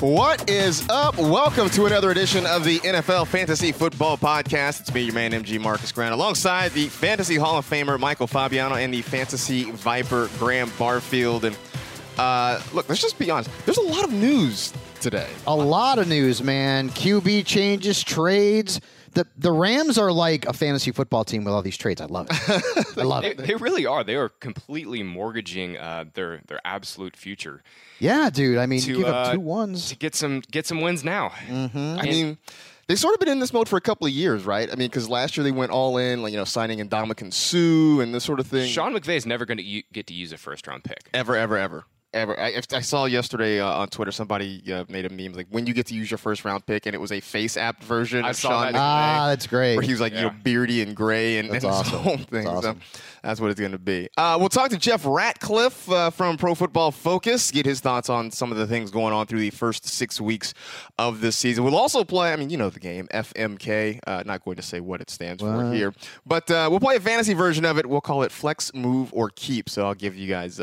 What is up? Welcome to another edition of the NFL Fantasy Football Podcast. It's me, your man, MG Marcus Grant, alongside the Fantasy Hall of Famer, Michael Fabiano, and the Fantasy Viper, Graham Barfield. And look, let's just be honest. There's a lot of news today. A lot of news, man. QB changes, trades. The Rams are like a fantasy football team with all these trades. I love it. I love it. They really are. They are completely mortgaging their absolute future. Yeah, dude. I mean, you give up 2 wins. To get some wins now. Mm-hmm. I mean, they've sort of been in this mode for a couple of years, right? I mean, because last year they went all in, like, signing Ndamukong Suh and this sort of thing. Sean McVay is never going to get to use a first-round pick. Ever. I saw yesterday on Twitter somebody made a meme like when you get to use your first round pick, and it was a face app version of Sean McVay. That's great. Where he was like beardy and gray and That's this awesome. whole thing. That's awesome. So that's what it's going to be. We'll talk to Jeff Ratcliffe from Pro Football Focus, get his thoughts on some of the things going on through the first 6 weeks of this season. We'll also play, I mean, you know the game, FMK. Not going to say what it stands for here, but we'll play a fantasy version of it. We'll call it Flex, Move, or Keep. So I'll give you guys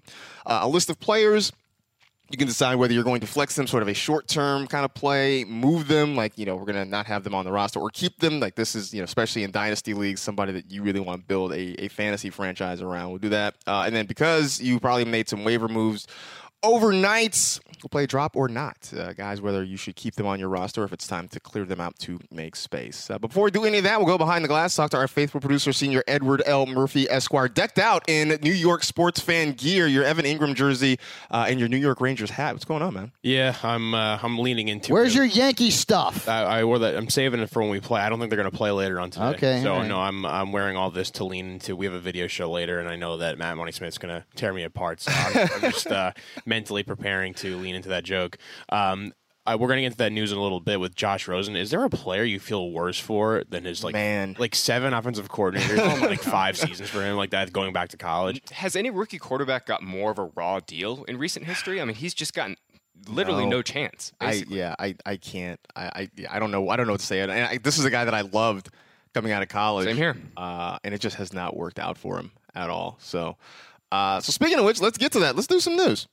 a list of players. You can decide whether you're going to flex them, sort of a short-term kind of play, move them, like, we're going to not have them on the roster, or keep them. Like, this is, especially in Dynasty Leagues, somebody that you really want to build a fantasy franchise around. We'll do that. And then because you probably made some waiver moves overnight, we'll play drop or not. Guys, whether you should keep them on your roster or if it's time to clear them out to make space. Before we do any of that, we'll go behind the glass, talk to our faithful producer, Senior Edward L. Murphy, Esquire, decked out in New York sports fan gear, your Evan Ingram jersey, and your New York Rangers hat. What's going on, man? Yeah, I'm leaning into Where's your Yankee stuff? I wore that. I'm saving it for when we play. I don't think they're going to play later on today. Okay. So, right. no, I'm wearing all this to lean into. We have a video show later, and I know that Matt Money Smith's going to tear me apart. So I'm just mentally preparing to lean into that joke. We're going to get into that news in a little bit with Josh Rosen. Is there a player you feel worse for than his like 7 offensive coordinators, like 5 seasons for him, like that, going back to college? Has any rookie quarterback got more of a raw deal in recent history? I mean, he's just gotten literally no chance. I can't. I don't know. I don't know what to say. And this is a guy that I loved coming out of college. Same here. And it just has not worked out for him at all. So speaking of which, let's get to that. Let's do some news.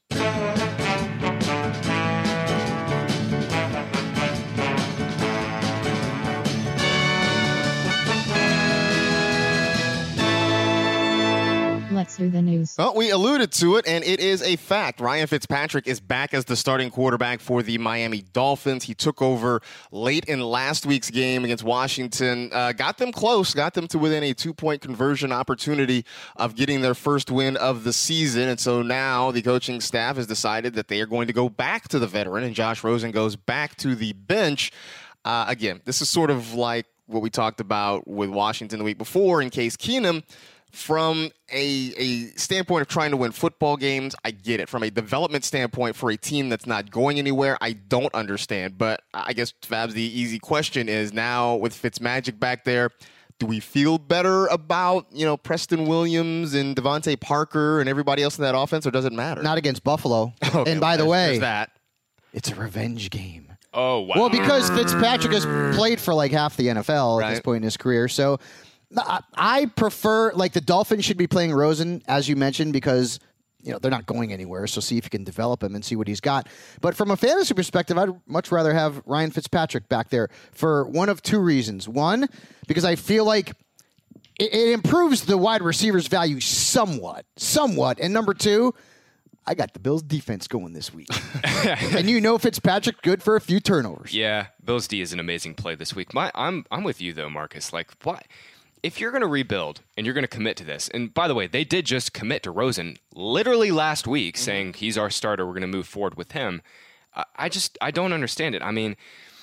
Let's do the news. Well, we alluded to it, and it is a fact. Ryan Fitzpatrick is back as the starting quarterback for the Miami Dolphins. He took over late in last week's game against Washington, got them close, got them to within a 2-point conversion opportunity of getting their first win of the season. And so now the coaching staff has decided that they are going to go back to the veteran, and Josh Rosen goes back to the bench. Again, this is sort of like what we talked about with Washington the week before in Case Keenum. From a standpoint of trying to win football games, I get it. From a development standpoint for a team that's not going anywhere, I don't understand. But I guess, Fabs, the easy question is now with Fitzmagic back there, do we feel better about, Preston Williams and Devontae Parker and everybody else in that offense, or does it matter? Not against Buffalo. Okay, and by the way, that. it's a revenge game. Oh, wow. Well, because Fitzpatrick has played for like half the NFL at this point in his career. So I prefer, like, the Dolphins should be playing Rosen, as you mentioned, because, they're not going anywhere. So see if you can develop him and see what he's got. But from a fantasy perspective, I'd much rather have Ryan Fitzpatrick back there for one of 2 reasons. One, because I feel like it improves the wide receiver's value somewhat. And number 2, I got the Bills defense going this week. And Fitzpatrick good for a few turnovers. Yeah, Bills D is an amazing play this week. I'm with you, though, Marcus. Like, what? If you're going to rebuild and you're going to commit to this, and by the way, they did just commit to Rosen literally last week, saying he's our starter, we're going to move forward with him. I don't understand it. I mean,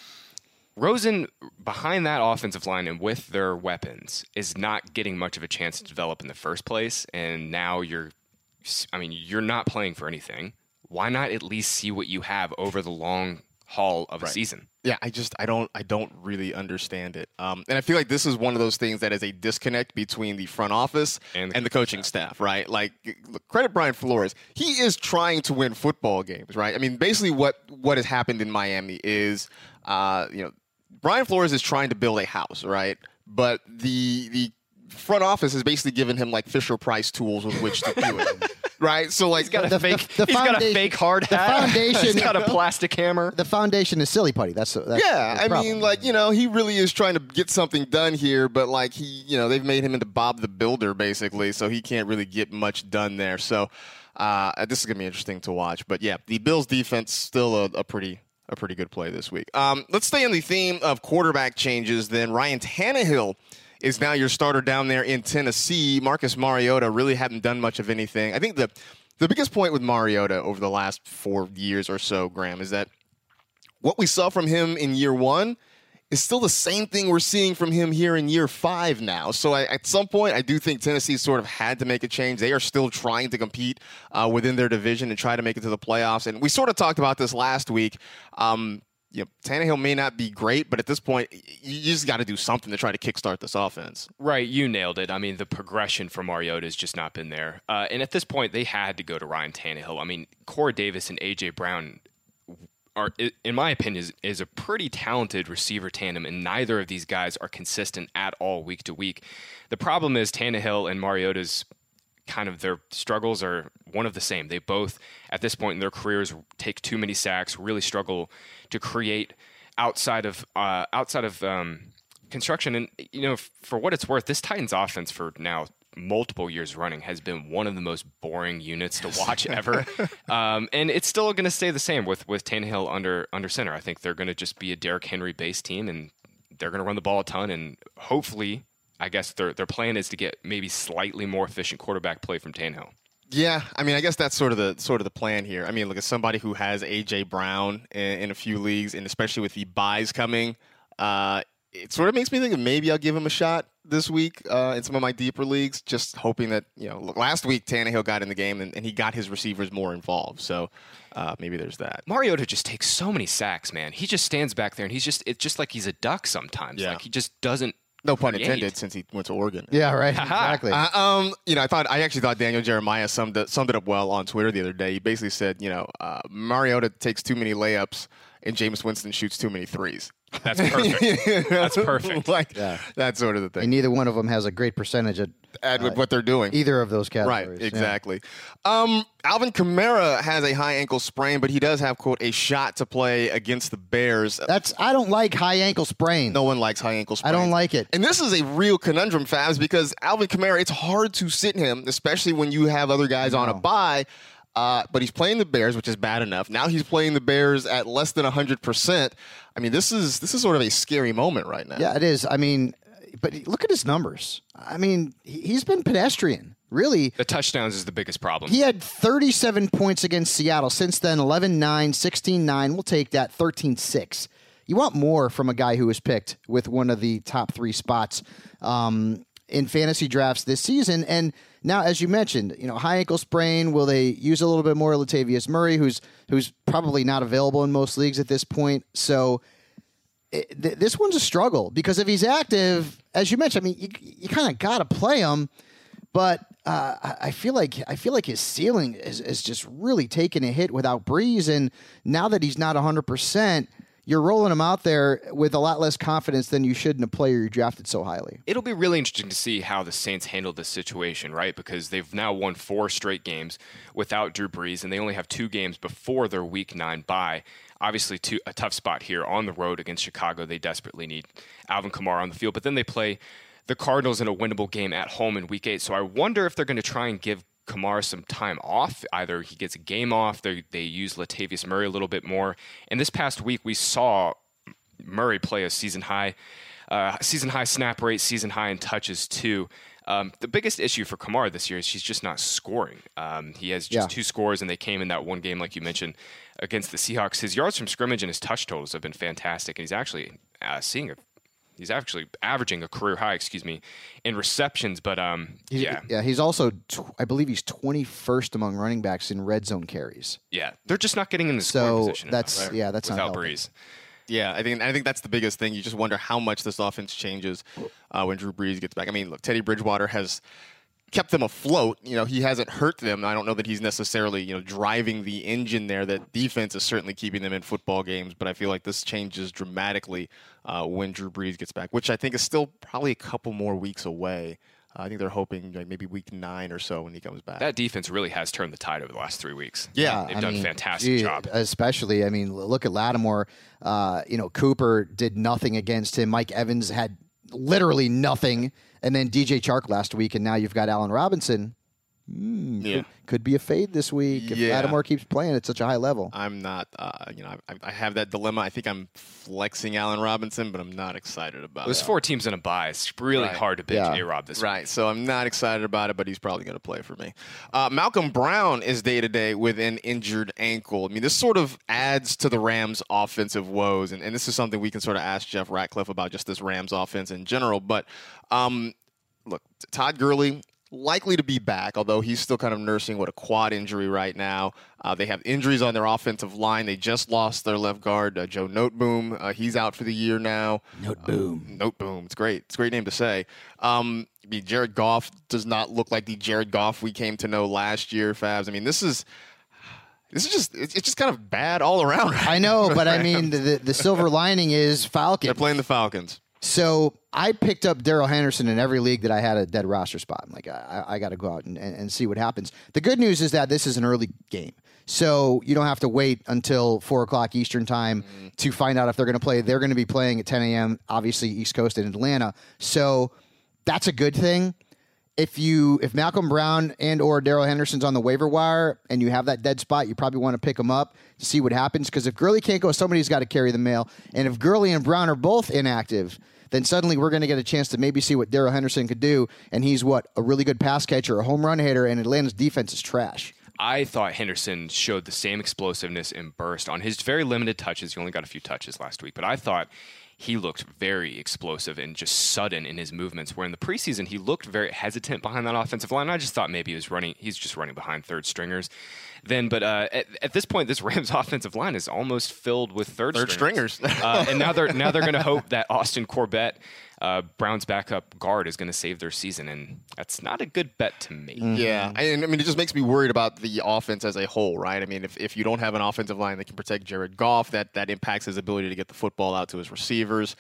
Rosen, behind that offensive line and with their weapons, is not getting much of a chance to develop in the first place, and now you're not playing for anything. Why not at least see what you have over the long haul of a season? Yeah, I don't really understand it. And I feel like this is one of those things that is a disconnect between the front office and the coaching staff, right? Like, look, credit Brian Flores. He is trying to win football games, right? I mean, basically what has happened in Miami is, Brian Flores is trying to build a house, right? But the front office has basically given him like Fisher-Price tools with which to do it. right? So like He's got a fake hard hat. The foundation. He's got a plastic hammer. The foundation is silly putty. That's yeah. I problem. mean, like he really is trying to get something done here, but like they've made him into Bob the Builder basically, so he can't really get much done there. So this is gonna be interesting to watch. But yeah, the Bills defense still a pretty good play this week. Let's stay on the theme of quarterback changes. Then Ryan Tannehill is now your starter down there in Tennessee. Marcus Mariota really hadn't done much of anything. I think the biggest point with Mariota over the last 4 years or so, Graham, is that what we saw from him in year 1 is still the same thing we're seeing from him here in year 5 now. So at some point, I do think Tennessee sort of had to make a change. They are still trying to compete within their division and try to make it to the playoffs. And we sort of talked about this last week. Tannehill may not be great, but at this point, you just got to do something to try to kickstart this offense. Right, you nailed it. I mean, the progression for Mariota has just not been there. And at this point, they had to go to Ryan Tannehill. I mean, Corey Davis and A.J. Brown are, in my opinion, is a pretty talented receiver tandem, and neither of these guys are consistent at all week to week. The problem is Tannehill and Mariota's kind of their struggles are one of the same. They both, at this point in their careers, take too many sacks, really struggle to create outside of construction. And for what it's worth, this Titans offense for now multiple years running has been one of the most boring units to watch ever. And it's still going to stay the same with Tannehill under center. I think they're going to just be a Derrick Henry based team, and they're going to run the ball a ton, and hopefully, I guess their plan is to get maybe slightly more efficient quarterback play from Tannehill. Yeah, I mean, I guess that's sort of the plan here. I mean, look, as somebody who has A.J. Brown in a few leagues, and especially with the buys coming, it sort of makes me think of maybe I'll give him a shot this week in some of my deeper leagues, just hoping that, look, last week Tannehill got in the game and he got his receivers more involved. So maybe there's that. Mariota just takes so many sacks, man. He just stands back there and it's just like he's a duck sometimes. Yeah. Like he just doesn't. No pun intended, since he went to Oregon. Yeah, right. Exactly. I actually thought Daniel Jeremiah summed it up well on Twitter the other day. He basically said, Mariota takes too many layups and Jameis Winston shoots too many threes. That's perfect. That's perfect. That's sort of the thing. And neither one of them has a great percentage at what they're doing. Either of those categories. Right, exactly. Yeah. Alvin Kamara has a high ankle sprain, but he does have, quote, a shot to play against the Bears. I don't like high ankle sprain. No one likes high ankle sprain. I don't like it. And this is a real conundrum, Fabs, because Alvin Kamara, it's hard to sit him, especially when you have other guys on a bye. But he's playing the Bears, which is bad enough. Now he's playing the Bears at less than 100%. I mean, this is sort of a scary moment right now. Yeah, it is. I mean, but look at his numbers. I mean, he's been pedestrian. Really. The touchdowns is the biggest problem. He had 37 points against Seattle. Since then, 11-9, 16-9. We'll take that. 13-6. You want more from a guy who was picked with one of the top 3 spots in fantasy drafts this season. And now, as you mentioned, high ankle sprain. Will they use a little bit more Latavius Murray, who's probably not available in most leagues at this point? So this one's a struggle because if he's active, as you mentioned, I mean, you kind of got to play him. But I feel like his ceiling is just really taking a hit without Breeze, and now that he's not 100%. You're rolling him out there with a lot less confidence than you should in a player you drafted so highly. It'll be really interesting to see how the Saints handle this situation, right? Because they've now won 4 straight games without Drew Brees, and they only have 2 games before their Week 9 bye. Obviously, a tough spot here on the road against Chicago. They desperately need Alvin Kamara on the field. But then they play the Cardinals in a winnable game at home in Week 8. So I wonder if they're going to try and give Kamara some time off. Either he gets a game off, they use Latavius Murray a little bit more. And this past week, we saw Murray play a season high snap rate, season high in touches too. The biggest issue for Kamara this year is he's just not scoring. He has just 2 scores, and they came in that one game, like you mentioned, against the Seahawks. His yards from scrimmage and his touch totals have been fantastic, and he's actually He's actually averaging a career high, in receptions. But he's also, I believe he's 21st among running backs in red zone carries. Yeah, they're just not getting in the scoring position. That's without not Breeze. Yeah, I think that's the biggest thing. You just wonder how much this offense changes when Drew Brees gets back. I mean, look, Teddy Bridgewater has kept them afloat. He hasn't hurt them. I don't know that he's necessarily, driving the engine there. That defense is certainly keeping them in football games, but I feel like this changes dramatically when Drew Brees gets back, which I think is still probably a couple more weeks away I think they're hoping like maybe week 9 or so when he comes back. That defense really has turned the tide over the last 3 weeks. Yeah, They've done a fantastic job. Especially, I mean, look at Lattimore. Cooper did nothing against him. Mike Evans had literally nothing. And then DJ Chark last week, and now you've got Allen Robinson. Could be a fade this week if Lattimore keeps playing at such a high level. I'm not, I have that dilemma. I think I'm flexing Allen Robinson, but I'm not excited about it. There's 4 teams in a bye. It's really hard to bench A-Rob this week. Right, so I'm not excited about it, but he's probably going to play for me. Malcolm Brown is day-to-day with an injured ankle. I mean, this sort of adds to the Rams' offensive woes, and this is something we can sort of ask Jeff Ratcliffe about, just this Rams offense in general. But, look, Todd Gurley, likely to be back, although he's still kind of nursing a quad injury right now. They have injuries on their offensive line. They just lost their left guard, Joe Noteboom. He's out for the year now. Noteboom. Noteboom. It's great. It's a great name to say. Jared Goff does not look like the Jared Goff we came to know last year, Fabs. I mean, it's just kind of bad all around. Right? I know, but I mean, the silver lining is Falcons. They're playing the Falcons. So I picked up Darrell Henderson in every league that I had a dead roster spot. I'm like, I got to go out and see what happens. The good news is that this is an early game. So you don't have to wait until 4 o'clock Eastern time to find out if they're going to play. They're going to be playing at 10 a.m., obviously East Coast in Atlanta. So that's a good thing. If Malcolm Brown and or Darrell Henderson's on the waiver wire and you have that dead spot, you probably want to pick them up to see what happens. Because if Gurley can't go, somebody's got to carry the mail. And if Gurley and Brown are both inactive, then suddenly we're going to get a chance to maybe see what Darrell Henderson could do. And he's a really good pass catcher, a home run hitter, and Atlanta's defense is trash. I thought Henderson showed the same explosiveness and burst on his very limited touches. He only got a few touches last week, but I thought he looked very explosive and just sudden in his movements, where in the preseason he looked very hesitant behind that offensive line. I just thought maybe he's just running behind third stringers. But at this point, this Rams offensive line is almost filled with third stringers. And now they're going to hope that Austin Corbett, Brown's backup guard, is going to save their season, and that's not a good bet to make. Yeah, and I mean, it just makes me worried about the offense as a whole, right? I mean, if you don't have an offensive line that can protect Jared Goff, that impacts his ability to get the football out to his receivers.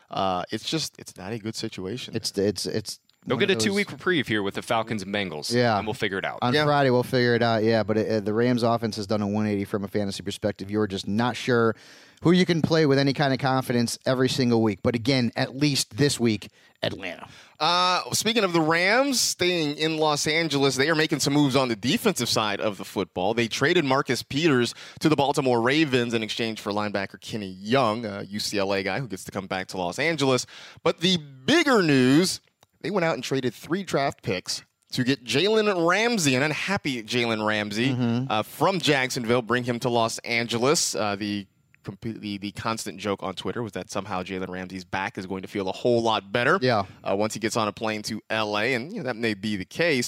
It's not a good situation. It's They'll get a 2-week reprieve here with the Falcons and Bengals. Yeah. And we'll figure it out. On Friday, we'll figure it out. Yeah, but the Rams offense has done a 180 from a fantasy perspective. You're just not sure who you can play with any kind of confidence every single week. But again, at least this week, Atlanta. Speaking of the Rams, staying in Los Angeles, they are making some moves on the defensive side of the football. They traded Marcus Peters to the Baltimore Ravens in exchange for linebacker Kenny Young, a UCLA guy who gets to come back to Los Angeles. But the bigger news, they went out and traded 3 draft picks to get Jalen Ramsey, an unhappy Jalen Ramsey, from Jacksonville, bring him to Los Angeles. The constant joke on Twitter was that somehow Jalen Ramsey's back is going to feel a whole lot better once he gets on a plane to L.A., and that may be the case.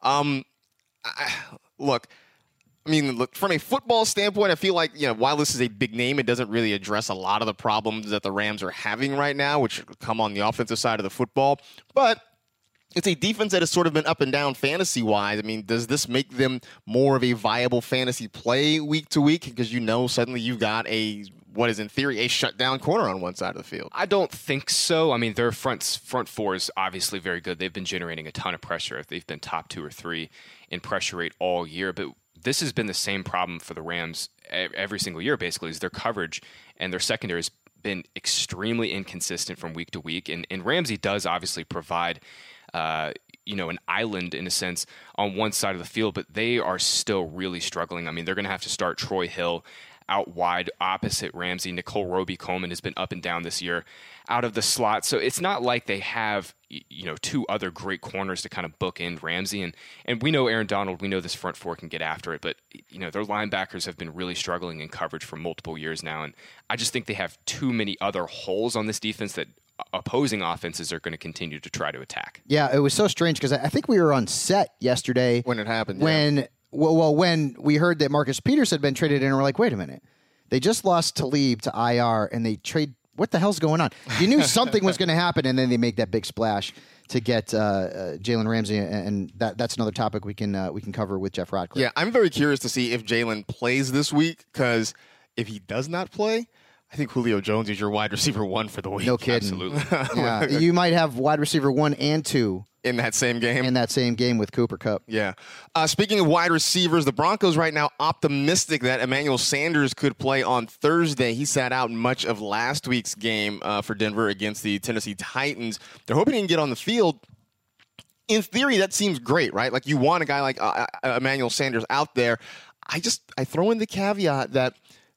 Look, from a football standpoint, I feel like, while this is a big name, it doesn't really address a lot of the problems that the Rams are having right now, which come on the offensive side of the football. But it's a defense that has sort of been up and down fantasy-wise. I mean, does this make them more of a viable fantasy play week to week? Because suddenly you've got what is in theory a shutdown corner on one side of the field. I don't think so. I mean, their front four is obviously very good. They've been generating a ton of pressure. They've been top 2 or 3 in pressure rate all year. But this has been the same problem for the Rams every single year, basically, is their coverage and their secondary has been extremely inconsistent from week to week. And Ramsey does obviously provide an island in a sense on one side of the field, but they are still really struggling. I mean, they're going to have to start Troy Hill out wide opposite Ramsey. Nicole Roby-Coleman has been up and down this year out of the slot. So it's not like they have, 2 other great corners to kind of bookend Ramsey. And we know Aaron Donald, we know this front 4 can get after it, but, their linebackers have been really struggling in coverage for multiple years now. And I just think they have too many other holes on this defense that opposing offenses are going to continue to try to attack. Yeah, it was so strange because I think we were on set yesterday when it happened. When we heard that Marcus Peters had been traded in, and we're like, wait a minute, they just lost Talib to IR, and they trade. What the hell's going on? You knew something was going to happen, and then they make that big splash to get Jalen Ramsey, and that's another topic we can cover with Jeff Ratcliffe. Yeah, I'm very curious to see if Jalen plays this week, because if he does not play, I think Julio Jones is your wide receiver 1 for the week. No kidding. Absolutely. Yeah, you might have wide receiver 1 and 2 in that same game. In that same game with Cooper Kupp. Yeah. Speaking of wide receivers, the Broncos right now optimistic that Emmanuel Sanders could play on Thursday. He sat out much of last week's game for Denver against the Tennessee Titans. They're hoping he can get on the field. In theory, that seems great, right? Like, you want a guy like Emmanuel Sanders out there. I throw in the caveat that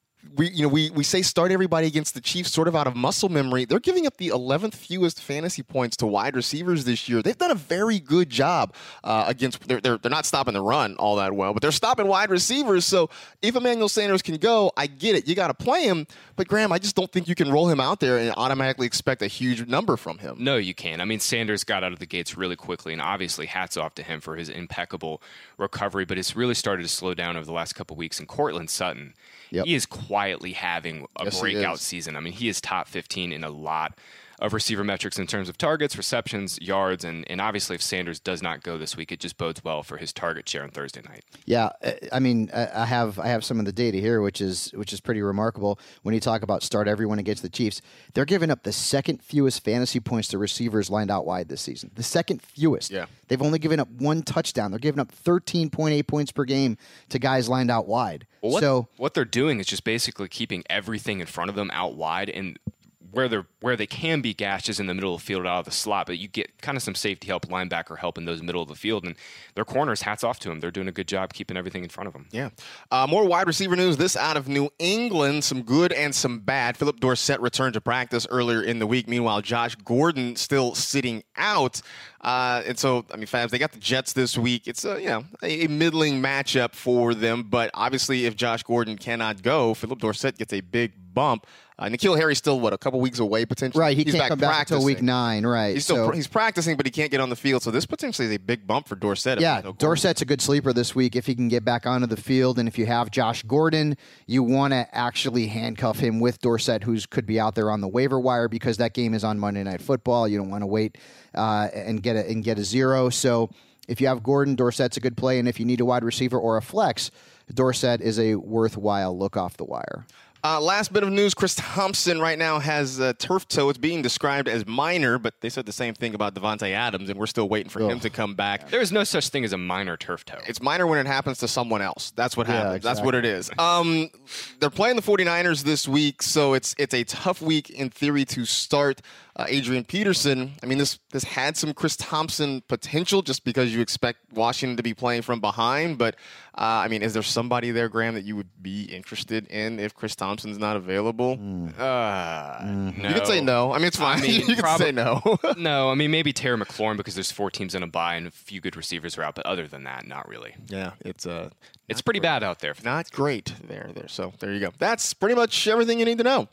we say start everybody against the Chiefs sort of out of muscle memory. They're giving up the 11th fewest fantasy points to wide receivers this year. They've done a very good job against. They're not stopping the run all that well, but they're stopping wide receivers. So if Emmanuel Sanders can go, I get it. You got to play him. But Graham, I just don't think you can roll him out there and automatically expect a huge number from him. No, you can't. I mean, Sanders got out of the gates really quickly, and obviously hats off to him for his impeccable recovery, but it's really started to slow down over the last couple of weeks. And Courtland Sutton, he is quietly having a breakout season. I mean, he is top 15 in a lot of receiver metrics in terms of targets, receptions, yards, and obviously if Sanders does not go this week, it just bodes well for his target share on Thursday night. Yeah, I mean, I have some of the data here, which is pretty remarkable. When you talk about start everyone against the Chiefs, they're giving up the second fewest fantasy points to receivers lined out wide this season. The second fewest. Yeah. They've only given up one touchdown. They're giving up 13.8 points per game to guys lined out wide. Well, what they're doing is just basically keeping everything in front of them out wide, and where they can be gashes in the middle of the field out of the slot, but you get kind of some safety help, linebacker help in those middle of the field, and their corners, hats off to them. They're doing a good job keeping everything in front of them. Yeah. More wide receiver news. This out of New England, some good and some bad. Philip Dorsett returned to practice earlier in the week. Meanwhile, Josh Gordon still sitting out. And so, I mean, fans, they got the Jets this week. It's a middling matchup for them, but obviously if Josh Gordon cannot go, Philip Dorsett gets a big bump. N'Keal Harry's still, a couple weeks away potentially? Right, he's can't come back until week 9, right. He's practicing, but he can't get on the field, so this potentially is a big bump for Dorsett. Yeah, Dorsett's a good sleeper this week if he can get back onto the field, and if you have Josh Gordon, you want to actually handcuff him with Dorsett, who could be out there on the waiver wire, because that game is on Monday Night Football. You don't want to wait and get a zero. So if you have Gordon, Dorsett's a good play, and if you need a wide receiver or a flex, Dorsett is a worthwhile look off the wire. Last bit of news, Chris Thompson right now has turf toe. It's being described as minor, but they said the same thing about Devontae Adams, and we're still waiting for him to come back. There is no such thing as a minor turf toe. It's minor when it happens to someone else. That's what happens. Exactly. That's what it is. They're playing the 49ers this week, so it's a tough week in theory to start Adrian Peterson. I mean, this had some Chris Thompson potential just because you expect Washington to be playing from behind, but I mean, is there somebody there, Graham, that you would be interested in if Chris Thompson's not available? No. You can say no. I mean, it's fine. I mean, you can say no. No, I mean, maybe Terry McLaurin because there's 4 teams in a bye and a few good receivers are out, but other than that, not really. Yeah, it's pretty bad out there. Not great there. So there you go. That's pretty much everything you need to know.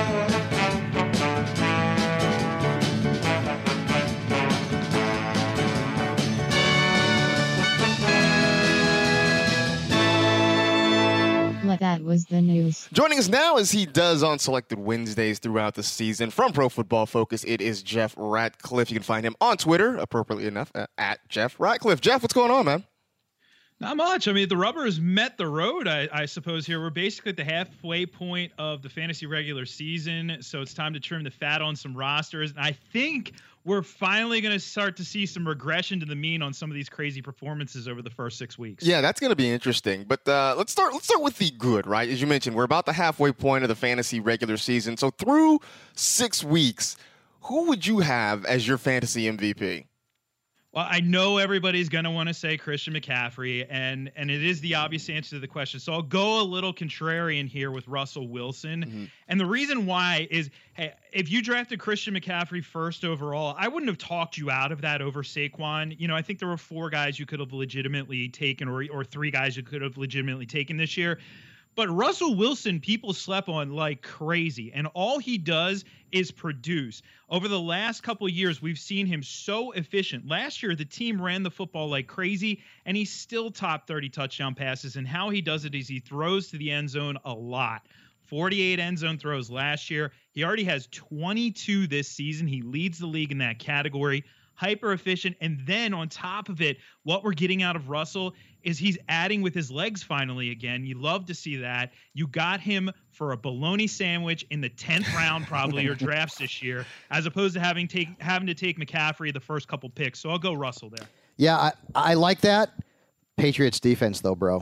That was the news. Joining us now, as he does on selected Wednesdays throughout the season, from Pro Football Focus, it is Jeff Ratcliffe. You can find him on Twitter, appropriately enough, at Jeff Ratcliffe. Jeff, what's going on, man? Not much. I mean, the rubber has met the road, I suppose, here. We're basically at the halfway point of the fantasy regular season, so it's time to trim the fat on some rosters. And I think we're finally going to start to see some regression to the mean on some of these crazy performances over the first 6 weeks. Yeah, that's going to be interesting. But let's start with the good, right? As you mentioned, we're about the halfway point of the fantasy regular season. So through 6 weeks, who would you have as your fantasy MVP? Well, I know everybody's going to want to say Christian McCaffrey, and it is the obvious answer to the question. So I'll go a little contrarian here with Russell Wilson. Mm-hmm. And the reason why is, hey, if you drafted Christian McCaffrey first overall, I wouldn't have talked you out of that over Saquon. You know, I think there were 4 guys you could have legitimately taken or 3 guys you could have legitimately taken this year. But Russell Wilson, people slept on like crazy, and all he does is produce. Over the last couple of years, we've seen him so efficient. Last year, the team ran the football like crazy, and he's still top 30 touchdown passes, and how he does it is he throws to the end zone a lot. 48 end zone throws last year. He already has 22 this season. He leads the league in that category. hyper efficient. And then on top of it, what we're getting out of Russell is he's adding with his legs finally again. You love to see that. You got him for a bologna sandwich in the 10th round, probably your drafts this year, as opposed to having to take McCaffrey the first couple picks. So I'll go Russell there. Yeah, I like that. Patriots defense, though, bro.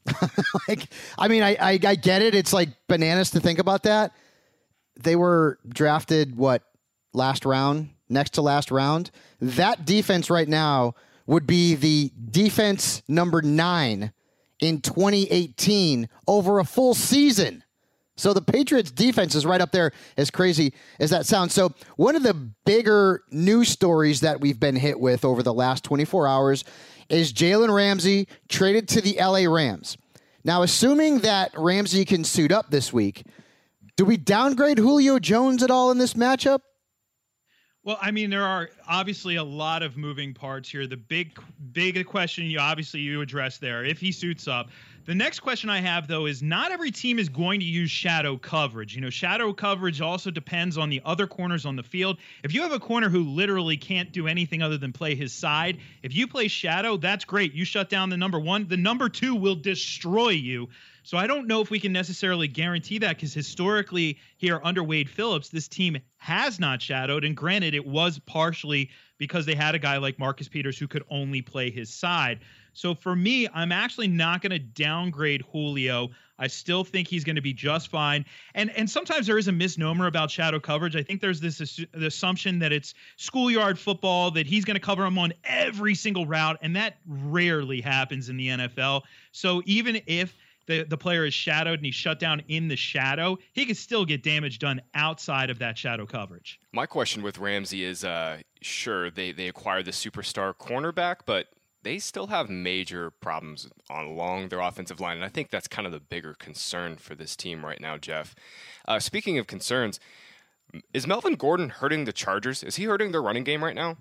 I get it. It's like bananas to think about that. They were drafted, last round, next to last round. That defense right now would be the defense number 9 in 2018 over a full season. So the Patriots defense is right up there, as crazy as that sounds. So one of the bigger news stories that we've been hit with over the last 24 hours is Jalen Ramsey traded to the LA Rams. Now, assuming that Ramsey can suit up this week, do we downgrade Julio Jones at all in this matchup? Well, I mean, there are obviously a lot of moving parts here. The big question you addressed there, if he suits up. The next question I have, though, is not every team is going to use shadow coverage. Shadow coverage also depends on the other corners on the field. If you have a corner who literally can't do anything other than play his side, if you play shadow, that's great. You shut down the number 1. The number 2 will destroy you. So I don't know if we can necessarily guarantee that, because historically here under Wade Phillips, this team has not shadowed. And granted, it was partially because they had a guy like Marcus Peters who could only play his side. So for me, I'm actually not going to downgrade Julio. I still think he's going to be just fine. And sometimes there is a misnomer about shadow coverage. I think there's the assumption that it's schoolyard football, that he's going to cover him on every single route. And that rarely happens in the NFL. So even if the player is shadowed and he's shut down in the shadow, he can still get damage done outside of that shadow coverage. My question with Ramsey is, sure, they acquired the superstar cornerback, but they still have major problems along their offensive line. And I think that's kind of the bigger concern for this team right now, Jeff. Speaking of concerns, is Melvin Gordon hurting the Chargers? Is he hurting their running game right now?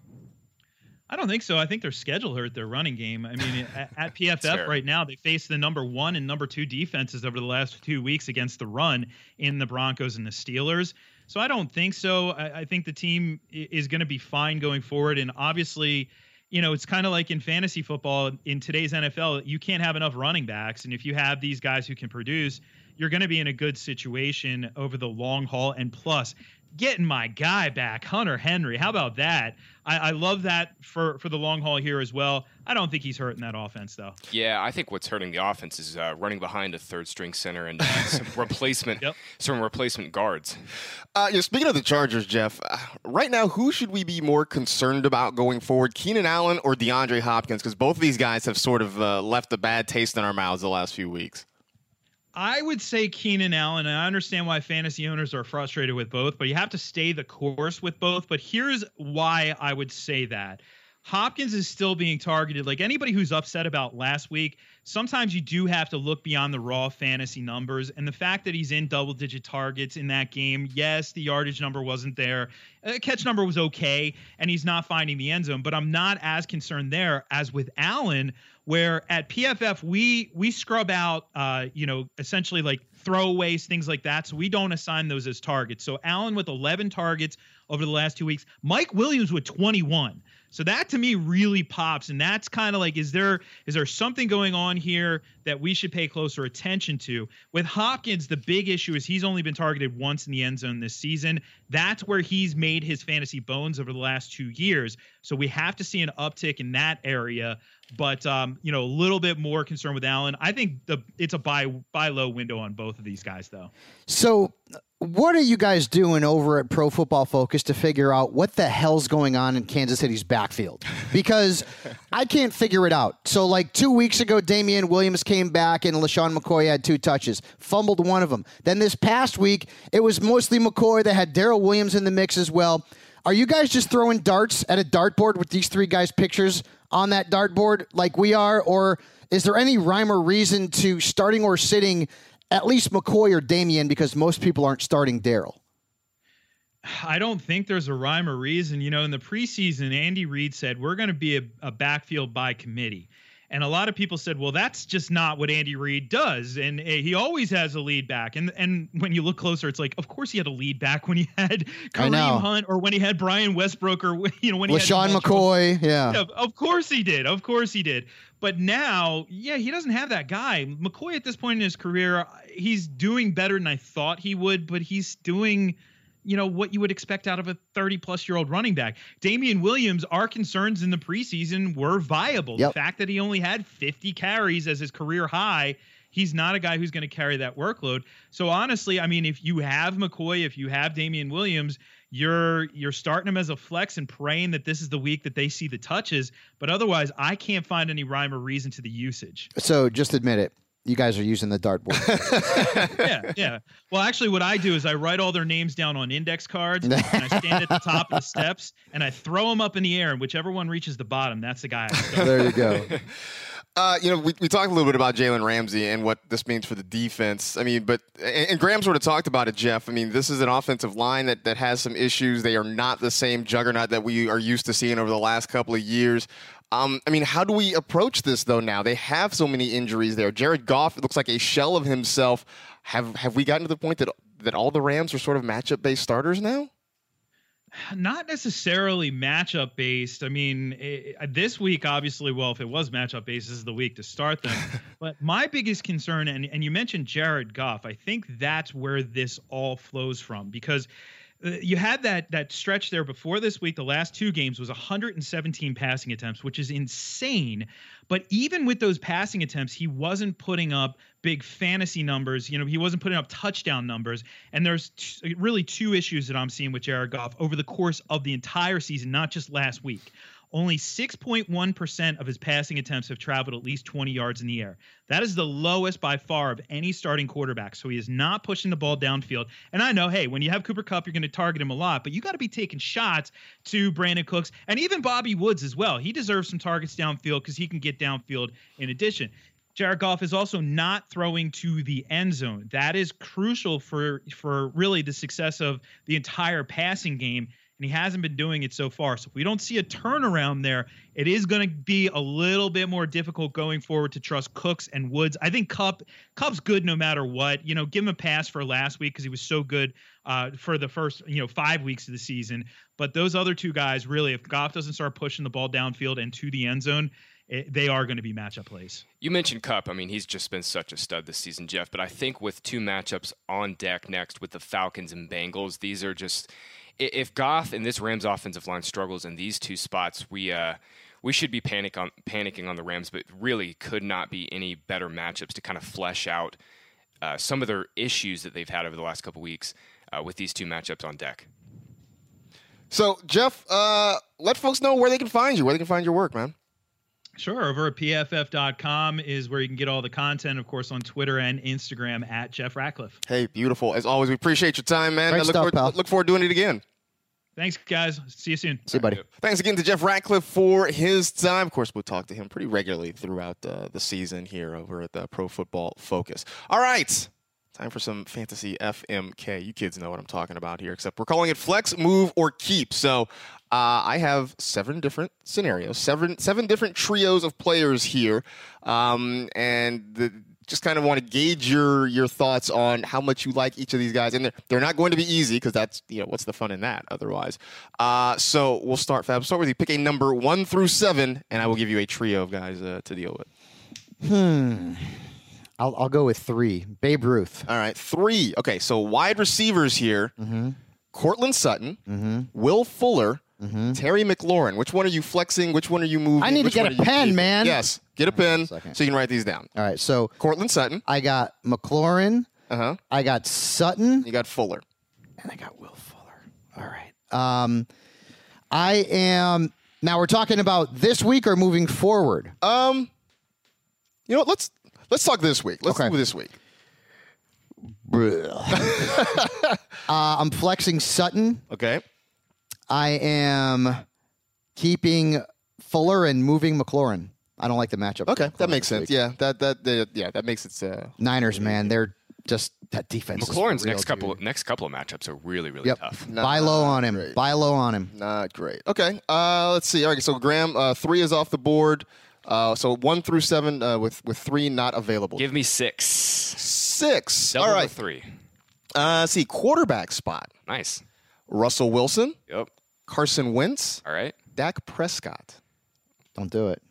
I don't think so. I think their schedule hurt their running game. I mean, at PFF right now, they face the number 1 and number 2 defenses over the last 2 weeks against the run in the Broncos and the Steelers. So I don't think so. I think the team is going to be fine going forward. And obviously, it's kind of like in fantasy football in today's NFL, you can't have enough running backs. And if you have these guys who can produce, you're going to be in a good situation over the long haul. And plus, getting my guy back, Hunter Henry. How about that? I love that for the long haul here as well. I don't think he's hurting that offense, though. Yeah, I think what's hurting the offense is running behind a third-string center and some replacement guards. Speaking of the Chargers, Jeff, right now, who should we be more concerned about going forward, Keenan Allen or DeAndre Hopkins? Because both of these guys have sort of left a bad taste in our mouths the last few weeks. I would say Keenan Allen, and I understand why fantasy owners are frustrated with both, but you have to stay the course with both. But here's why I would say that. Hopkins is still being targeted. Like anybody who's upset about last week, sometimes you do have to look beyond the raw fantasy numbers. And the fact that he's in double-digit targets in that game, yes, the yardage number wasn't there. Catch number was okay, and he's not finding the end zone. But I'm not as concerned there as with Allen, where at PFF we scrub out, essentially like throwaways, things like that. So we don't assign those as targets. So Allen with 11 targets over the last 2 weeks, Mike Williams with 21. So that to me really pops. And that's kind of like, is there something going on here that we should pay closer attention to? With Hopkins, the big issue is he's only been targeted once in the end zone this season. That's where he's made his fantasy bones over the last 2 years. So we have to see an uptick in that area. But, a little bit more concerned with Allen. I think it's a buy low window on both of these guys, though. So what are you guys doing over at Pro Football Focus to figure out what the hell's going on in Kansas City's backfield? Because I can't figure it out. So like 2 weeks ago, Damian Williams came back and LaShawn McCoy had 2 touches, fumbled one of them. Then this past week, it was mostly McCoy that had Darrell Williams in the mix as well. Are you guys just throwing darts at a dartboard with these 3 guys' pictures on that dartboard like we are? Or is there any rhyme or reason to starting or sitting at least McCoy or Damian, because most people aren't starting Darrell? I don't think there's a rhyme or reason. In the preseason, Andy Reid said, we're going to be a backfield by committee. And a lot of people said, well, that's just not what Andy Reid does. And he always has a lead back. And when you look closer, it's like, of course he had a lead back when he had Kareem Hunt or when he had Brian Westbrook or, when he had LaShawn McCoy. Yeah. Of course he did. Of course he did. But now, he doesn't have that guy. McCoy at this point in his career, he's doing better than I thought he would, but he's doing what you would expect out of a 30-plus-year-old running back. Damian Williams, our concerns in the preseason were viable. Yep. The fact that he only had 50 carries as his career high, he's not a guy who's going to carry that workload. So honestly, I mean, if you have McCoy, if you have Damian Williams, you're starting him as a flex and praying that this is the week that they see the touches. But otherwise, I can't find any rhyme or reason to the usage. So just admit it. You guys are using the dartboard. Yeah. Well, actually, what I do is I write all their names down on index cards, and I stand at the top of the steps, and I throw them up in the air, and whichever one reaches the bottom, that's the guy. There you go. We talked a little bit about Jalen Ramsey and what this means for the defense. I mean, and Graham sort of talked about it, Jeff. I mean, this is an offensive line that has some issues. They are not the same juggernaut that we are used to seeing over the last couple of years. I mean, how do we approach this, though, now? They have so many injuries there. Jared Goff looks like a shell of himself. Have we gotten to the point that all the Rams are sort of matchup-based starters now? Not necessarily matchup based. I mean, this week, obviously, well, if it was matchup based, this is the week to start them. But my biggest concern, and you mentioned Jared Goff, I think that's where this all flows from, because you had that stretch there before this week. The last two games was 117 passing attempts, which is insane. But even with those passing attempts, he wasn't putting up big fantasy numbers. He wasn't putting up touchdown numbers. And there's really two issues that I'm seeing with Jared Goff over the course of the entire season, not just last week. Only 6.1% of his passing attempts have traveled at least 20 yards in the air. That is the lowest by far of any starting quarterback. So he is not pushing the ball downfield. And I know, hey, when you have Cooper Kupp, you're going to target him a lot, but you got to be taking shots to Brandon Cooks and even Bobby Woods as well. He deserves some targets downfield because he can get downfield in addition. Jared Goff is also not throwing to the end zone. That is crucial for really the success of the entire passing game. And he hasn't been doing it so far. So if we don't see a turnaround there, it is going to be a little bit more difficult going forward to trust Cooks and Woods. I think Kupp's good no matter what. Give him a pass for last week because he was so good for the first 5 weeks of the season. But those other two guys, really, if Goff doesn't start pushing the ball downfield and to the end zone, they are going to be matchup plays. You mentioned Kupp. I mean, he's just been such a stud this season, Jeff. But I think with two matchups on deck next with the Falcons and Bengals, these are just – if Goff and this Rams offensive line struggles in these two spots, we should be panicking on the Rams, but really could not be any better matchups to kind of flesh out some of their issues that they've had over the last couple weeks with these two matchups on deck. So, Jeff, let folks know where they can find you, where they can find your work, man. Sure. Over at pff.com is where you can get all the content, of course, on Twitter and Instagram at Jeff Ratcliffe. Hey, beautiful. As always, we appreciate your time, man. Great stuff, pal. Look forward to doing it again. Thanks, guys. See you soon. See you, buddy. Thanks again to Jeff Ratcliffe for his time. Of course, we'll talk to him pretty regularly throughout the season here over at the Pro Football Focus. All right. Time for some fantasy FMK. You kids know what I'm talking about here, except we're calling it Flex, Move, or Keep. So I have 7 different scenarios, seven different trios of players here, just kind of want to gauge your thoughts on how much you like each of these guys. And they're not going to be easy because that's, what's the fun in that otherwise. So we'll start, Fab. Start with you. Pick a number 1 through 7, and I will give you a trio of guys to deal with. I'll go with 3. Babe Ruth. All right, 3. Okay, so wide receivers here. Mm-hmm. Cortland Sutton, Mm-hmm. Will Fuller, Mm-hmm. Terry McLaurin. Which one are you flexing? Which one are you moving? I need to Which get one a are you pen, keeping? man. Yes, get a pen so second. you can write these down. All right, so Cortland Sutton. I got McLaurin. Uh-huh. I got Sutton. You got Fuller. And I got Will Fuller. All right. I am now. We're talking about this week or moving forward. You know what? Let's talk this week. Let's Okay. do this week. I'm flexing Sutton. Okay. I am keeping Fuller and moving McLaurin. I don't like the matchup. Okay, that makes this sense. week. Yeah, that makes it. Niners, man, they're just that defense. McLaurin's is real, next couple of matchups are really, really Yep. tough. Buy low on him. Great. Buy low on him. Not great. Okay. Let's see. All right. So Graham, 3 is off the board. So 1 through 7 with 3 not available. Give me 6. 6. Double All the right. 3. See, quarterback spot. Nice. Russell Wilson, Yep. Carson Wentz, All right. Dak Prescott. Don't do it.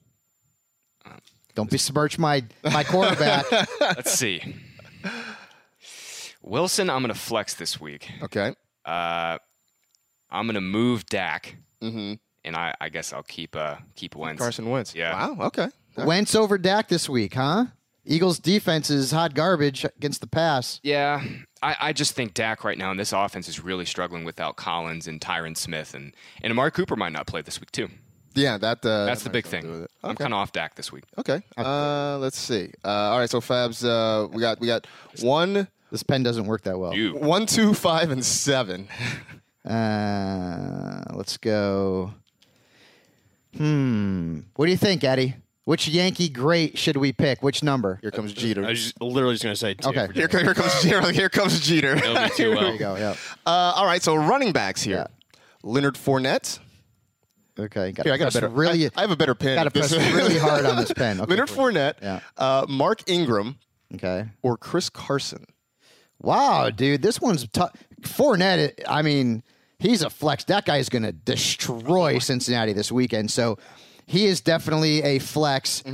Don't besmirch my quarterback. Let's see. Wilson, I'm going to flex this week. Okay. I'm going to move Dak, Mm-hmm. and I guess I'll keep Wentz. Carson Wentz. Yeah. Wow. Okay. Wentz over Dak this week, huh? Eagles defense is hot garbage against the pass. Yeah, I just think Dak right now in this offense is really struggling without Collins and Tyron Smith, and Amari Cooper might not play this week too. Yeah, That's the big has something to do thing. with it. I'm Okay. kind of off Dak this week. Okay. Let's see. All right. So Fabs, we got 1, This pen doesn't work that well. 1, 2, 5, and 7. Let's go. What do you think, Eddie? Which Yankee great should we pick? Which number? Here comes Jeter. I was literally just going to say 2. Okay. Here comes Jeter. Here comes Jeter. It'll be 2 There well. you go. Yeah. All right. So running backs here. Yeah. Leonard Fournette. Okay. Here, I got a better. Really, I have a better pen. got to press really hard on this pen. Okay, Leonard Fournette. Yeah. Mark Ingram Okay. or Chris Carson. Wow, dude, this one's tough. Fournette, I mean, he's a flex. That guy's going to destroy Cincinnati this weekend. So he is definitely a flex.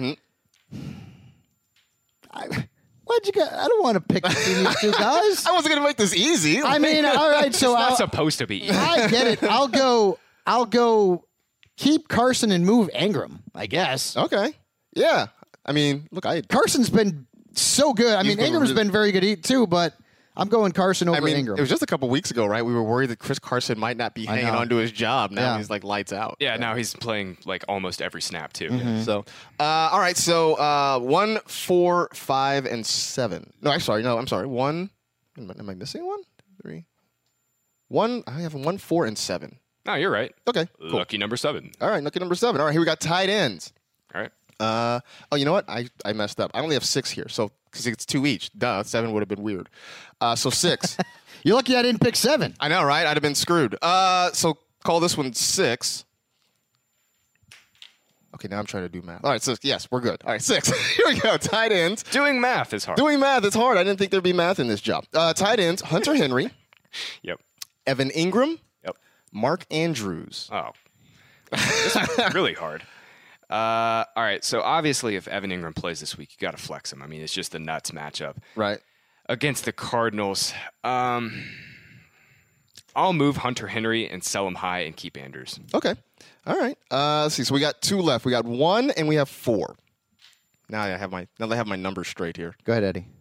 Why'd you get? I don't want to pick between these two guys. I wasn't gonna make this easy. I mean, all right. So It's not supposed to be. I get it. I'll go. Keep Carson and move Ingram. I guess Okay. Yeah. I mean, look, Carson's been so good. I mean, been Ingram's really- been very good too, but I'm going Carson over I mean, Ingram. it was just a couple weeks ago, right? We were worried that Chris Carson might not be hanging know. on to his job. Now Yeah. he's like lights out. Yeah, now he's playing like almost every snap too. Mm-hmm. So, all right. So, 1, 4, 5, and 7. No, I'm sorry. 1. Am I missing 1? 3. 1. I have 1, 4, and 7. No, you're right. Okay. Cool. Lucky number 7. All right. Lucky number 7. All right. Here we got tight ends. All right. Oh, you know what? I messed up. I only have 6 here. So, because it's 2 each. Duh. 7 would have been weird. So 6. You're lucky I didn't pick 7. I know, right? I'd have been screwed. So call this one 6. Okay, now I'm trying to do math. All right, so yes, we're good. All right, 6. Here we go. Tight ends. Doing math is hard. Doing math, it's hard. I didn't think there'd be math in this job. Tight ends, Hunter Henry, Yep. Evan Ingram, Yep. Mark Andrews. Oh. This is really hard. All right. So obviously, if Evan Ingram plays this week, you got to flex him. I mean, it's just a nuts matchup Right. against the Cardinals. I'll move Hunter Henry and sell him high and keep Andrews. Okay. All right. Let's see. So we got 2 left. We got 1 and we have 4. Now I have my numbers straight here. Go ahead, Eddie.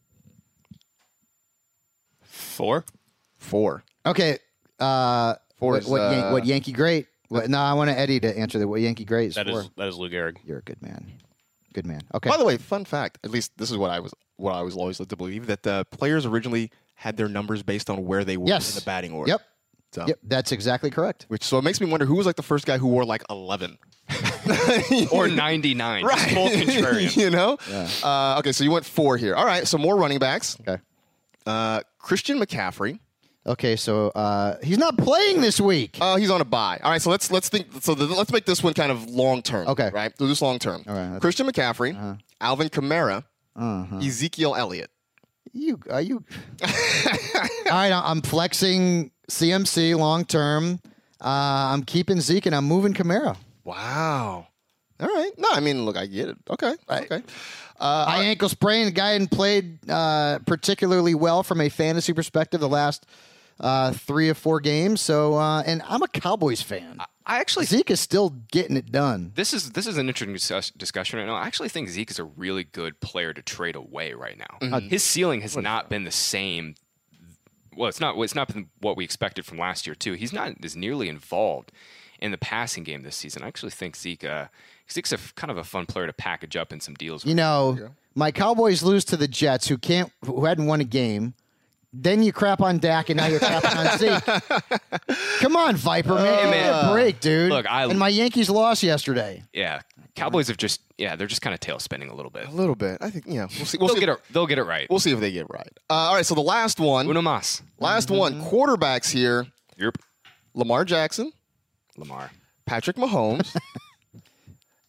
4? 4. Okay. 4 is, What Yankee great? No, I want Eddie to answer that. What Yankee great is That for? is Lou Gehrig. You're a good man. Good man. Okay. By the way, fun fact. At least this is what I was always led to believe, that the players originally had their numbers based on where they were Yes. in the batting order. Yep. So, Yep. That's exactly correct. so it makes me wonder who was like the first guy who wore like 11. Or 99. Just full contrarian. You know? Okay, so you went 4 here. All right, so more running backs. Okay. Christian McCaffrey. Okay. So he's not playing this week. He's on a bye. All right, so let's think. So let's make this one kind of long term. Okay. Right. Do this long term. All right. Christian McCaffrey, Alvin Kamara, Ezekiel Elliott. You. All right. I'm flexing CMC long term. I'm keeping Zeke and I'm moving Kamara. Wow. All right. No, I mean, look, I get it. Okay. Okay. High ankle sprain. The guy hadn't played particularly well from a fantasy perspective the last 3 or 4 games. So, and I'm a Cowboys fan. I actually Zeke is still getting it done. This is an interesting discussion right now. I actually think Zeke is a really good player to trade away right now. His ceiling has not been the same. Well, it's not been what we expected from last year too. He's not as nearly involved in the passing game this season. I actually think Zeke's a kind of a fun player to package up in some deals. You know, my Cowboys lose to the Jets, who hadn't won a game. Then you crap on Dak, and now you're crapping on Zeke. Come on, Viper, man. Give me a break, dude. Look, and my Yankees lost yesterday. Yeah, Cowboys have they're just kind of tail spinning a little bit. A little bit. I think. Yeah. We'll see. They'll get it right. We'll see if they get it right. All right. So the last one. Uno mas. Last one. Quarterbacks here. Yep. Lamar Jackson, Lamar. Patrick Mahomes,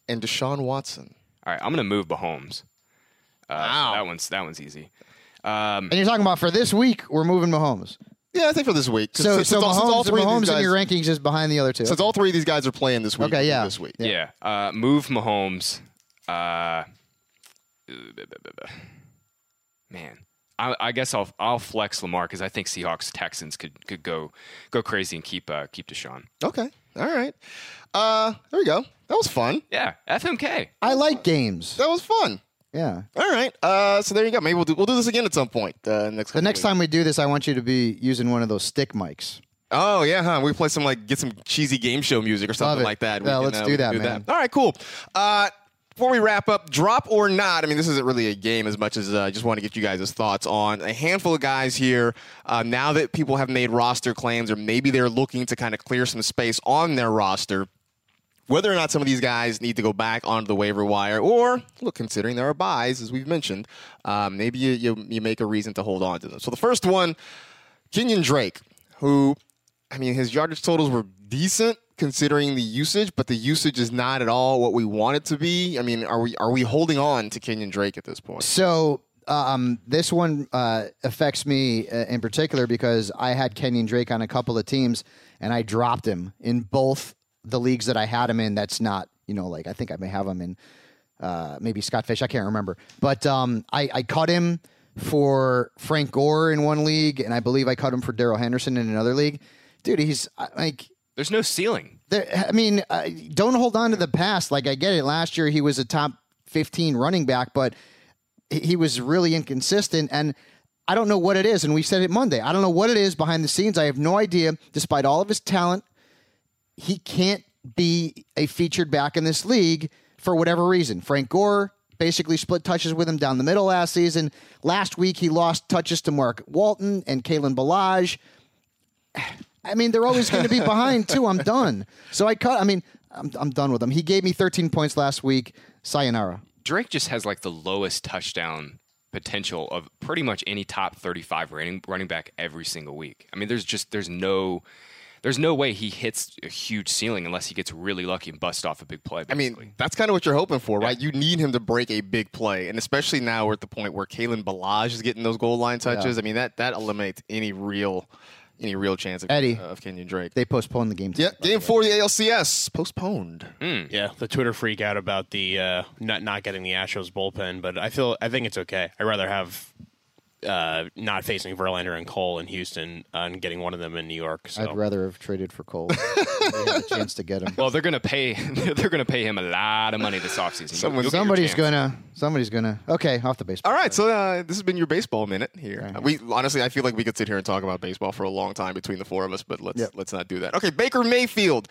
and Deshaun Watson. All right, I'm going to move Mahomes. Wow. That one's easy. And you're talking about for this week, we're moving Mahomes. Yeah, I think for this week. So Mahomes guys, in your rankings is behind the other two. Since all three of these guys are playing this week. Okay, yeah. This week. Yeah. Move Mahomes. Man, I guess I'll flex Lamar because I think Seahawks Texans could go crazy and keep Deshaun. Okay. All right. There we go. That was fun. Yeah. FMK. I like games. That was fun. Yeah. All right. So there you go. Maybe we'll do this again at some point. The next time we do this, I want you to be using one of those stick mics. Oh yeah, huh? We play get some cheesy game show music or something like that. Yeah, let's do that, man. All right, cool. Before we wrap up, drop or not, I mean, this isn't really a game as much as I just want to get you guys' thoughts on a handful of guys here. Now that people have made roster claims or maybe they're looking to kind of clear some space on their roster, whether or not some of these guys need to go back onto the waiver wire or, look, considering there are buys, as we've mentioned, maybe you make a reason to hold on to them. So the first one, Kenyon Drake, who, I mean, his yardage totals were decent considering the usage, but the usage is not at all what we want it to be. I mean, are we holding on to Kenyon Drake at this point? So this one affects me in particular because I had Kenyon Drake on a couple of teams and I dropped him in both the leagues that I had him in. That's not, I think I may have him in maybe Scott Fish. I can't remember. But I cut him for Frank Gore in one league, and I believe I cut him for Darrell Henderson in another league. Dude, he's like... There's no ceiling. Don't hold on to the past. Like, I get it. Last year, he was a top 15 running back, but he was really inconsistent, and I don't know what it is, and we said it Monday. I don't know what it is behind the scenes. I have no idea. Despite all of his talent, he can't be a featured back in this league for whatever reason. Frank Gore basically split touches with him down the middle last season. Last week, he lost touches to Mark Walton and Kalen Ballage. I mean, they're always going to be behind, too. I'm done. So I'm done with him. He gave me 13 points last week. Sayonara. Drake just has the lowest touchdown potential of pretty much any top 35 running back every single week. I mean, there's no way he hits a huge ceiling unless he gets really lucky and busts off a big play, basically. I mean, that's kind of what you're hoping for, right? You need him to break a big play, and especially now we're at the point where Kalen Ballage is getting those goal line touches. Yeah. I mean, that eliminates any real chance of Kenyon Drake. They postponed the game. Yeah, game 4 of the ALCS postponed. Yeah, the Twitter freak out about the not getting the Astros bullpen, but I think it's okay. I'd rather have not facing Verlander and Cole in Houston and getting one of them in New York. So. I'd rather have traded for Cole. They had a chance to get him. Well, they're gonna pay him a lot of money this offseason. Somebody's gonna. Okay, off the baseball. All right, so this has been your baseball minute here. We honestly, I feel like we could sit here and talk about baseball for a long time between the four of us, but let's not do that. Okay, Baker Mayfield,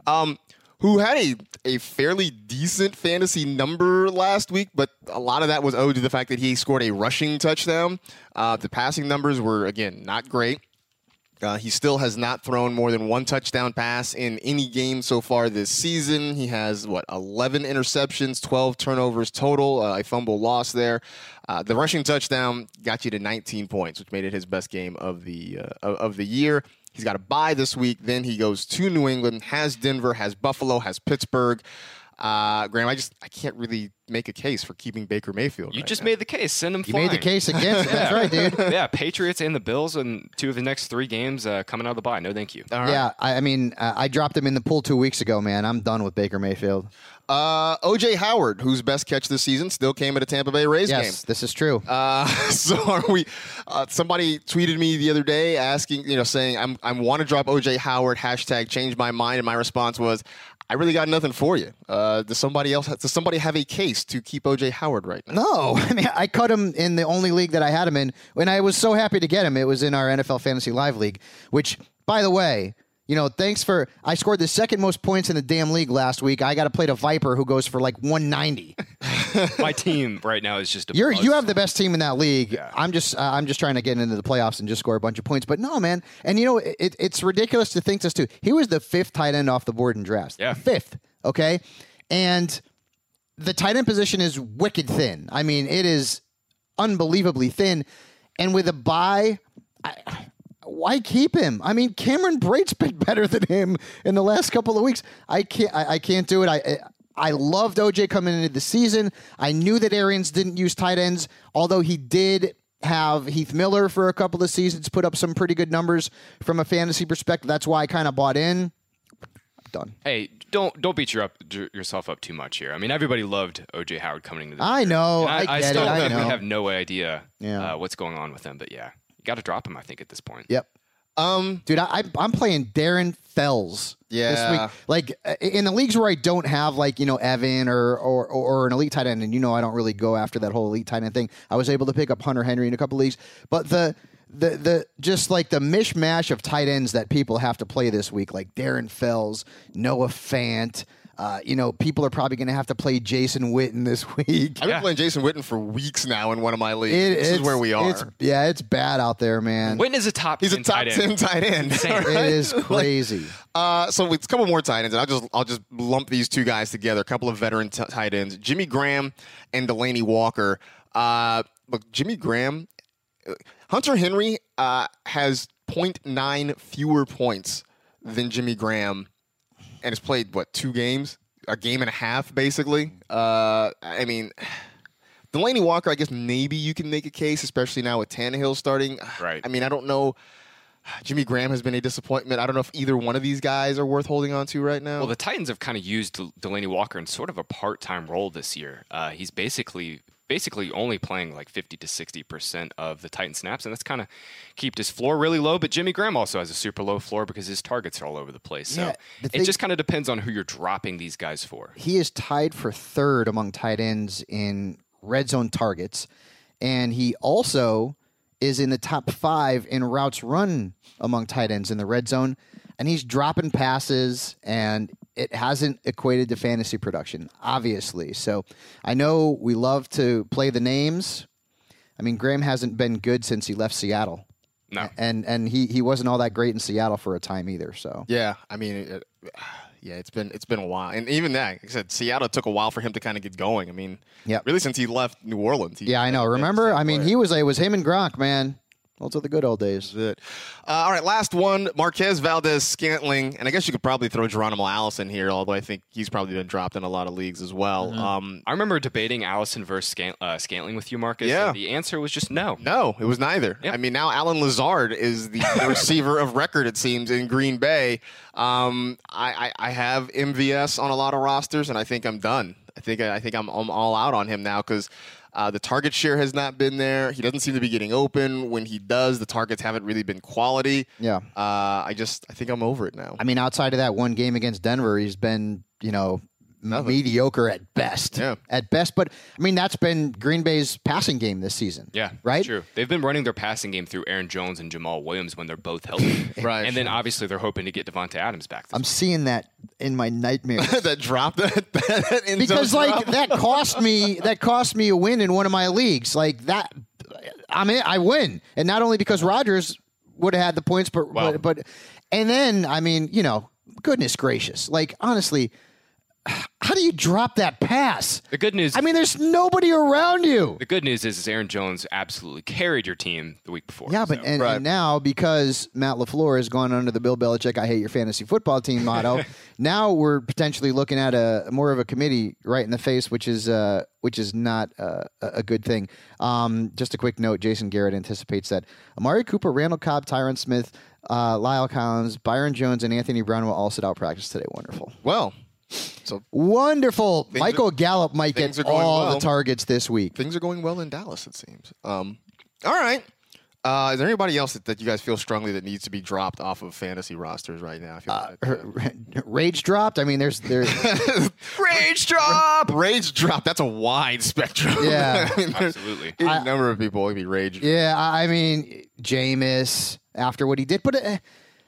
who had a fairly decent fantasy number last week, but a lot of that was owed to the fact that he scored a rushing touchdown. The passing numbers were, again, not great. He still has not thrown more than one touchdown pass in any game so far this season. He has, 11 interceptions, 12 turnovers total, a fumble loss there. The rushing touchdown got you to 19 points, which made it his best game of the year. He's got a bye this week. Then he goes to New England, has Denver, has Buffalo, has Pittsburgh. Graham, I can't really make a case for keeping Baker Mayfield. You just made the case. Send him flying. You made the case against it. That's right, dude. Yeah, Patriots and the Bills and 2 of the next 3 games coming out of the bye. No, thank you. Yeah, I dropped him in the pool 2 weeks ago, man. I'm done with Baker Mayfield. O.J. Howard, whose best catch this season, still came at a Tampa Bay Rays game. Yes, this is true. So are we? Somebody tweeted me the other day asking, saying, I want to drop O.J. Howard, #change my mind. And my response was, I really got nothing for you. Does somebody have a case to keep O.J. Howard right now? No. I cut him in the only league that I had him in, and I was so happy to get him. It was in our NFL Fantasy Live League, which, by the way, I scored the second most points in the damn league last week. I got to play the Viper, who goes for 190. My team right now is just you have the best team in that league. Yeah. I'm just trying to get into the playoffs and just score a bunch of points. But no, man. And it's ridiculous to think this too. He was the 5th tight end off the board in drafts. Yeah. 5th. Okay. And the tight end position is wicked thin. I mean, it is unbelievably thin. And with a bye, why keep him? I mean, Cameron Brate's been better than him in the last couple of weeks. I can't do it. I loved OJ coming into the season. I knew that Arians didn't use tight ends, although he did have Heath Miller for a couple of seasons, put up some pretty good numbers from a fantasy perspective. That's why I kind of bought in. Done. Hey, don't beat yourself up too much here. I mean, everybody loved O.J. Howard coming into this. I know. I get still it. I know. have no idea Yeah. what's going on with him. But yeah, you got to drop him, I think, at this point. Yep. Dude, I'm playing Darren Fells this week. Like in the leagues where I don't have like, Evan or an elite tight end, and I don't really go after that whole elite tight end thing. I was able to pick up Hunter Henry in a couple leagues, but the just like the mishmash of tight ends that people have to play this week, like Darren Fells, Noah Fant. People are probably going to have to play Jason Witten this week. I've been playing Jason Witten for weeks now in one of my leagues. This is where we are. It's bad out there, man. Witten is a top 10 tight end. Right? It is crazy. So it's a couple more tight ends, and I'll just lump these two guys together. A couple of veteran tight ends, Jimmy Graham and Delaney Walker. Look, Jimmy Graham, Hunter Henry has 0.9 fewer points than Jimmy Graham. And has played, 2 games? A game and a half, basically. I mean, Delaney Walker, I guess maybe you can make a case, especially now with Tannehill starting. Right. I mean, I don't know. Jimmy Graham has been a disappointment. I don't know if either one of these guys are worth holding on to right now. Well, the Titans have kind of used Delaney Walker in sort of a part-time role this year. He's basically only playing like 50 to 60% of the Titan snaps, and that's kind of kept his floor really low. But Jimmy Graham also has a super low floor because his targets are all over the place. So it just kind of depends on who you're dropping these guys for. He is tied for third among tight ends in red zone targets, and he also is in the top 5 in routes run among tight ends in the red zone, and he's dropping passes, and it hasn't equated to fantasy production, obviously. So I know we love to play the names. I mean, Graham hasn't been good since he left Seattle. No. And he wasn't all that great in Seattle for a time either. So yeah, I mean, it's been a while, and even that, like I said, Seattle took a while for him to kind of get going. I mean, really since he left New Orleans. I know. Remember? I mean, it was him and Gronk, man. Those are the good old days. All right, last one, Marquez Valdes-Scantling, and I guess you could probably throw Geronimo Allison here, although I think he's probably been dropped in a lot of leagues as well. Mm-hmm. I remember debating Allison versus Scantling with you, Marcus. Yeah. And the answer was just no. No, it was neither. Yep. I mean, now Alan Lazard is the receiver of record, it seems, in Green Bay. I have MVS on a lot of rosters, and I think I'm done. I think I'm all out on him now because the target share has not been there. He doesn't seem to be getting open. When he does, the targets haven't really been quality. Yeah. I think I'm over it now. I mean, outside of that one game against Denver, he's been, mediocre at best. Yeah. At best. But, I mean, that's been Green Bay's passing game this season. Yeah. Right? True. They've been running their passing game through Aaron Jones and Jamal Williams when they're both healthy. Right. And then, obviously, they're hoping to get Devonta Adams back. I'm seeing that in my nightmares. that drop that end because zone like drop. that cost me a win in one of my leagues. Like that, I win, and not only because Rodgers would have had the points, but and then I mean, goodness gracious, like honestly, how do you drop that pass? The good news, I mean, there's nobody around you. The good news is Aaron Jones absolutely carried your team the week before. Yeah, but and now because Matt LaFleur has gone under the Bill Belichick "I hate your fantasy football team" motto, now we're potentially looking at more of a committee right in the face, which is not a good thing. Just a quick note: Jason Garrett anticipates that Amari Cooper, Randall Cobb, Tyron Smith, Lyle Collins, Byron Jones, and Anthony Brown will all sit out practice today. Wonderful. Well. So wonderful. Michael Gallup might get all the targets this week. Things are going well in Dallas, it seems. All right. Is there anybody else that you guys feel strongly that needs to be dropped off of fantasy rosters right now? I feel Rage dropped. I mean, there's Rage drop. Rage drop. That's a wide spectrum. Yeah, I mean, absolutely. A number of people would be rage. Yeah, I mean, Jameis after what he did, but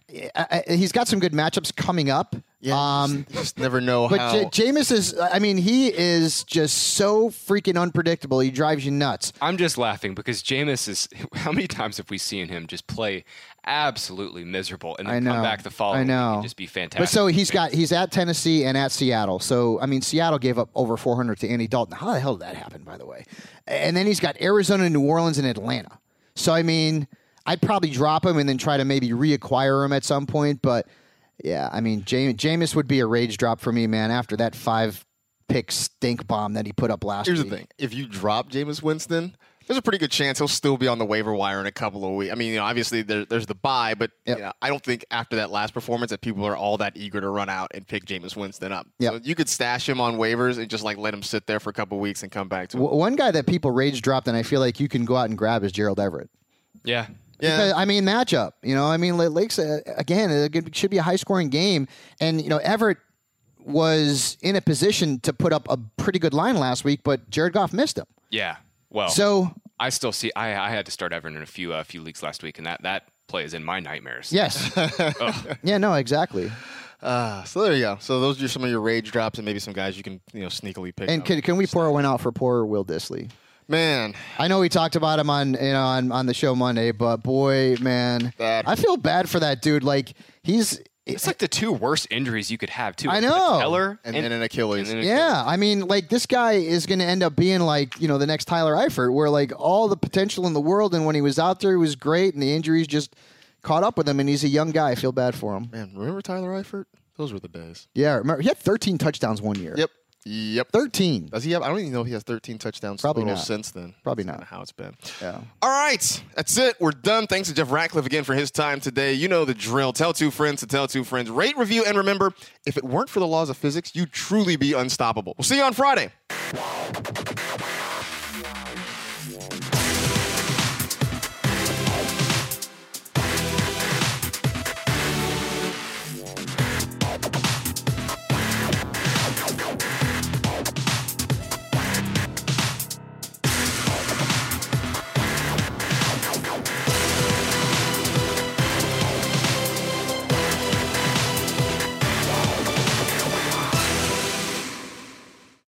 he's got some good matchups coming up. Yeah, you just never know but how. Jameis is, I mean, he is just so freaking unpredictable. He drives you nuts. I'm just laughing because Jameis is, how many times have we seen him just play absolutely miserable and then come back the following week and just be fantastic? But so he's at Tennessee and at Seattle. So, I mean, Seattle gave up over 400 to Andy Dalton. How the hell did that happen, by the way? And then he's got Arizona, New Orleans, and Atlanta. So, I mean, I'd probably drop him and then try to maybe reacquire him at some point, but yeah, I mean, Jameis would be a rage drop for me, man. After that 5 pick stink bomb that he put up last week. Here's the thing. If you drop Jameis Winston, there's a pretty good chance he'll still be on the waiver wire in a couple of weeks. I mean, obviously there's the bye, but I don't think after that last performance that people are all that eager to run out and pick Jameis Winston up. Yep. So you could stash him on waivers and just let him sit there for a couple of weeks and come back to him. One guy that people rage dropped and I feel like you can go out and grab is Gerald Everett. Yeah. Because, matchup. Lakes, again, it should be a high-scoring game. And, Everett was in a position to put up a pretty good line last week, but Jared Goff missed him. Yeah. Well, so I still see. I had to start Everett in a few leagues last week, and that play is in my nightmares. Yes. Yeah. No. Exactly. So there you go. So those are some of your rage drops, and maybe some guys you can sneakily pick. And can we pour one out for poor Will Dissly? Man, I know we talked about him on the show Monday, but boy, man, I feel bad for that dude. Like it's like the two worst injuries you could have too. I know. Teller and then an Achilles. Yeah, this guy is going to end up being the next Tyler Eifert, where all the potential in the world, and when he was out there, he was great, and the injuries just caught up with him, and he's a young guy. I feel bad for him. Man, remember Tyler Eifert? Those were the days. Yeah, remember he had 13 touchdowns one year. Yep. 13. Does he have? I don't even know if he has 13 touchdowns Probably total not. since then. Probably That's not. how it's been. Yeah. All right. That's it. We're done. Thanks to Jeff Ratcliffe again for his time today. You know the drill. Tell two friends to tell two friends. Rate, review, and remember, if it weren't for the laws of physics, you'd truly be unstoppable. We'll see you on Friday.